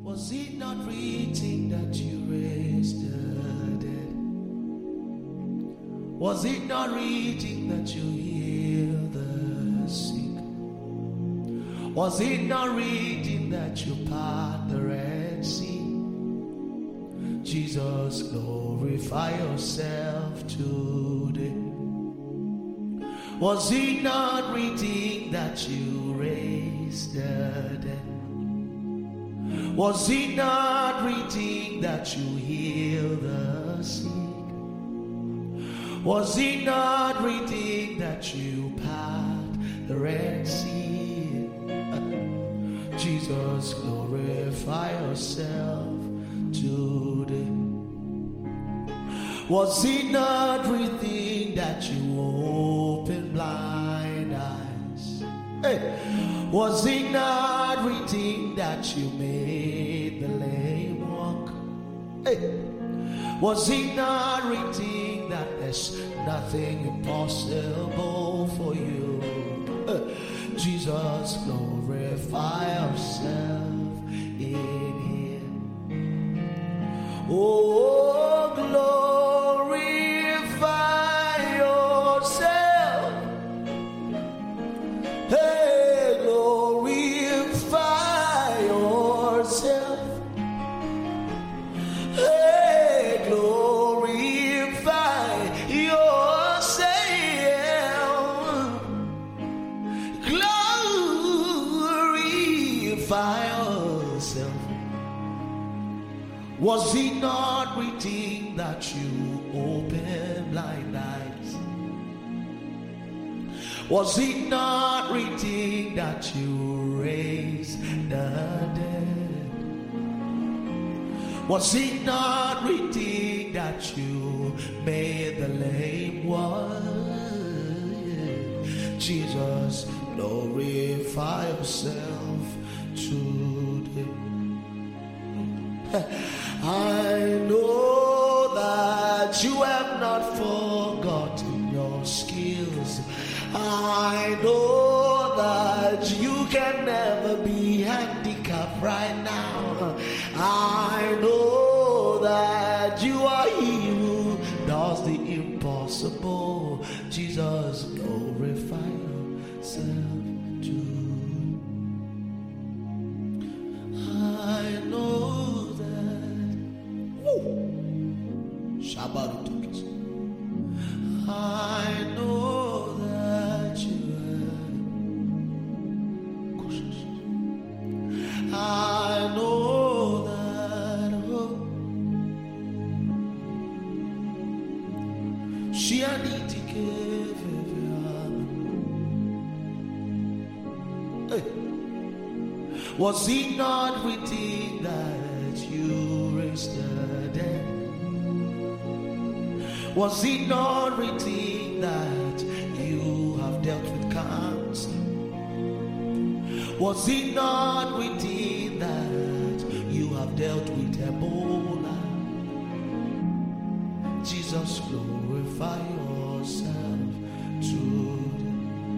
Was it not written that you raised the dead? Was it not written that you healed the sick? Was it not written that you part the Red Sea? Jesus, glorify yourself today. Was it not written that you raised the dead? Was it not written that you heal the sick? Was it not written that you part the Red Sea? Jesus, glorify yourself today. Was it not written that you open blind eyes? Hey. Was it not written that you made the lame walk? Hey. Was it not written that there's nothing impossible for you? Jesus, glorify yourself in here. Oh, glorify yourself. Hey, glorify yourself. Hey, glorify yourself. Glorify yourself. Was it not written that you open blind eyes? Was it not written that you raise the dead? Was it not written that you made the lame walk? Jesus, glorify yourself today. I know that you have not forgotten your skills. I know that you can never be handicapped right now. I know that you are he who does the impossible. Jesus, glorify yourself too. I know that. Shabbat. I know that you have. I know that. She need to give it. Was it not written that you raised the dead? Was it not written that you have dealt with cancer? Was it not written that you have dealt with Ebola? Jesus, glorify yourself today.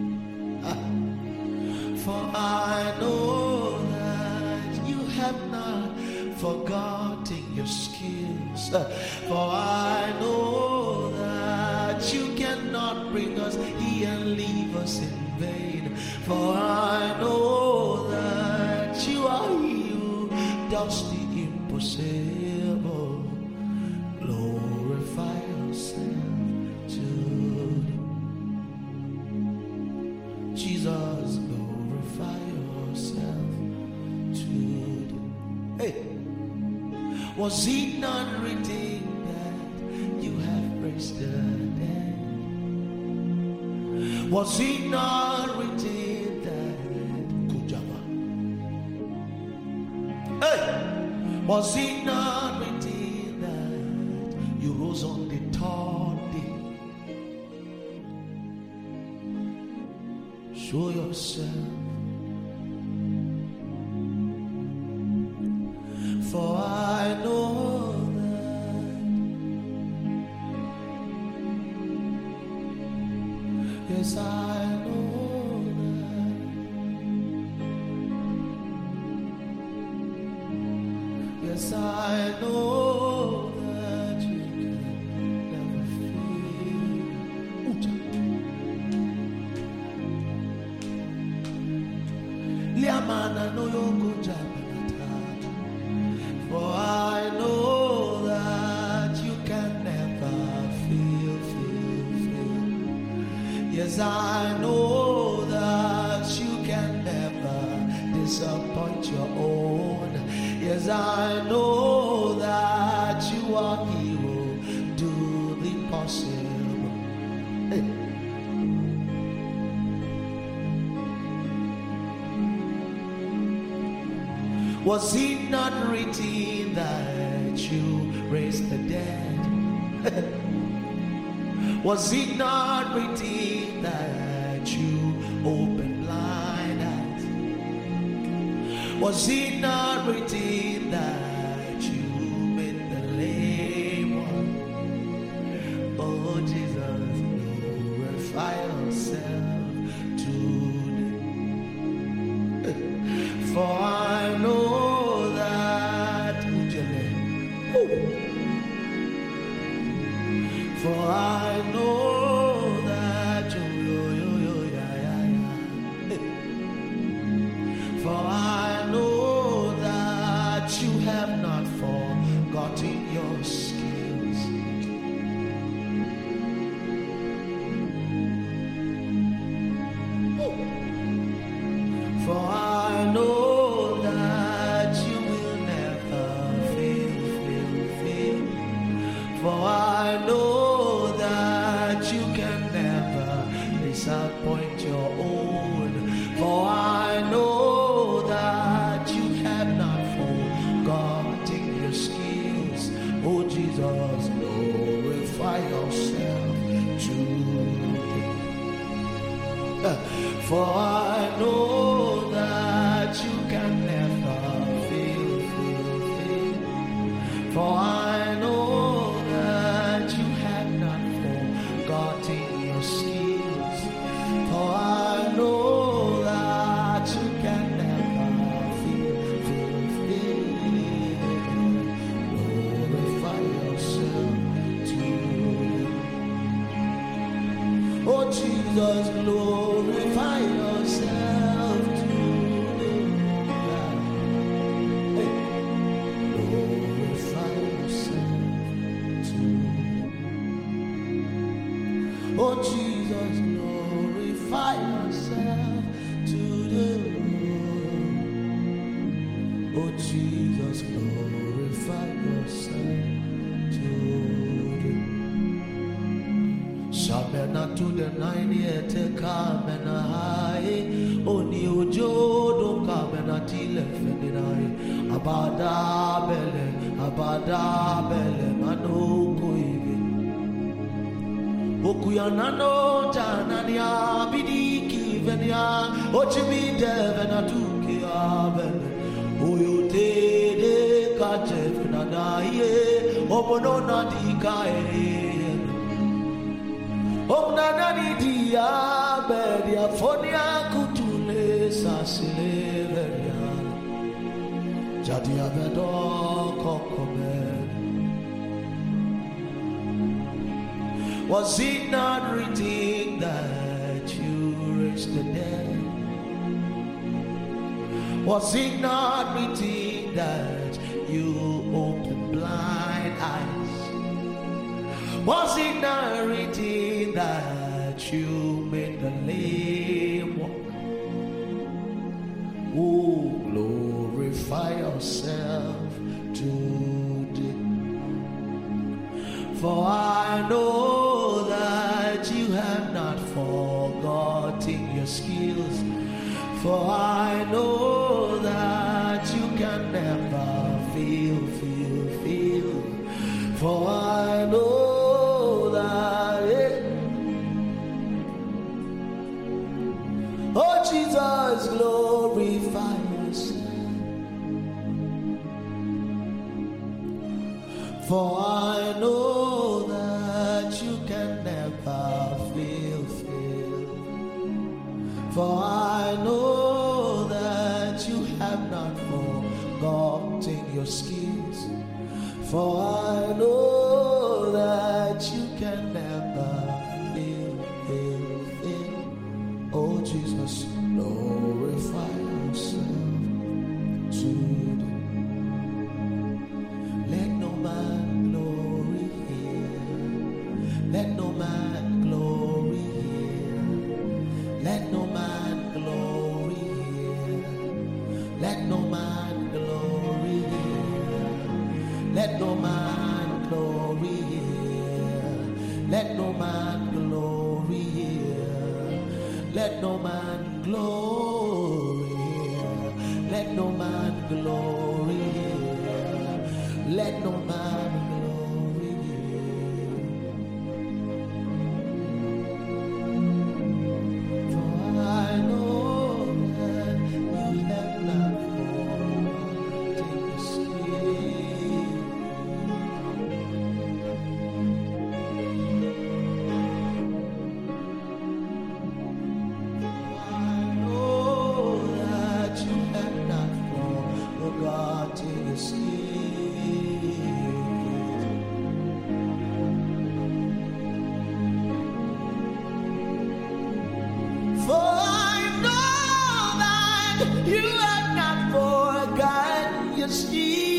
For I know that you have not forgotten your skills. For I know that you cannot bring us here and leave us in vain. For I know that you are he who does the impossible. Glorify yourself today. Jesus, glorify yourself today. Hey. Was it not written that you have raised the dead? Was it not written that Kujaba? Hey! Was it not written that you rose on the third day? Show yourself. For I know that. Yes, I know that. Yes, I know that you can never fail. Liamana no yoko jabanata. For I know that you can never fail. Yes, I know that you can never disappoint your own. Yes, I know that you are hero. Do the possible. Hey. Was it not written that you raised the dead? Was it not written that you opened blind eyes? Was it not written that you made the lame one? Oh Jesus, glorify yourself today. For I know that for I know that for I know that you have not forgotten your skills. For I know that you will never fail. For I know that you can never disappoint your own. For I know that you have not forgotten your skills. Oh Jesus, glorify yourself today. For I know that you can never fail. For I know that you have not forgotten your skills. For I know that you can never fail. Glorify yourself today. Oh Jesus, glorify yourself today. Hey. Glorify yourself today. Oh Jesus, glorify yourself today. Oh Jesus, glorify yourself today. Shabena to the 90th kamena high. Oni ojodo kamena tilefenai. Abada bele manoko ibe. Okuyanano tanania bidiki venia. Ochimi devena tuki abele. Oyote de kachefena daye. Omonona dikae. Omnanani dia bedia fonia kutule sasileveria. Jadia bedo kokomen. Was it not written that you raised the dead? Was it not written that you opened blind eyes? Was it not written that you made the lame walk? Oh, glorify yourself today. For I know that you have not forgotten your skills. For I know that you can never fail. For I know that oh Jesus, glorify yourself. For I know that you can never fail. For I know that you have not forgotten forgotten your skills. For I know that you can never fail. Oh Jesus, glorify yourself today. Let no man glory here. Let no man glory here. Let no man glory here. Let no man glory here. Let no man glory here. Let no man glory here. Let no man glory here. Let no man glory here. Let no man glory here. For I know that you have not forgotten your skill. I know that you have not forgotten your skill. For I know that you have not forgotten your skill.